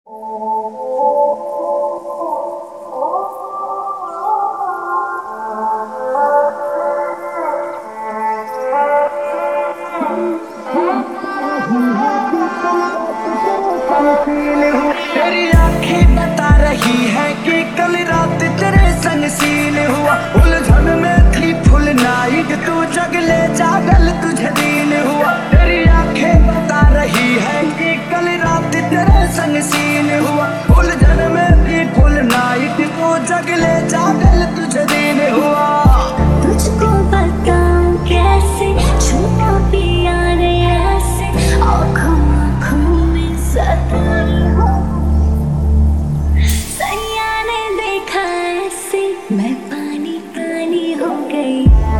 तेरी आंखें बता रही है कि कल रात तेरे संग सीन हुआ। उलझन में थी फुल नाइट, तू जगले जागल तुझे दीन हुआ। तेरी आंखें बता रही है कि कल रात तेरे संग सीन हुआ। उलझन में थी फुल नाइट, तू जगले जागल तुझे दीन हुआ। तुझको बताऊं कैसे छुपा पिया रे ऐसे आँखों आँखों में सताई हो। सैया ने देखा ऐसे मैं पानी पानी हो गई।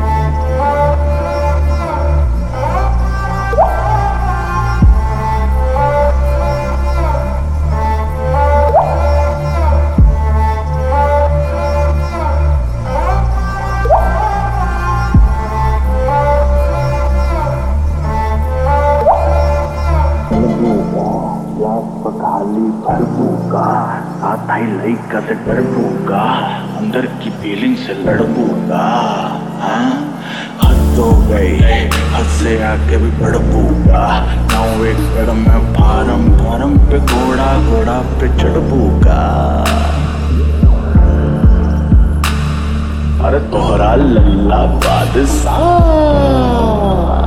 खाली भरपूगा साथ ही लइका से डरपूगा, अंदर की फीलिंग से लड़पूगा। हाँ हद हो गई, हद से आके भी बढ़पूगा। नाउ एक कदम में फारम फारम पे घोड़ा घोड़ा पे चढ़पूगा। अरे तोहरा लल्ला बादशाह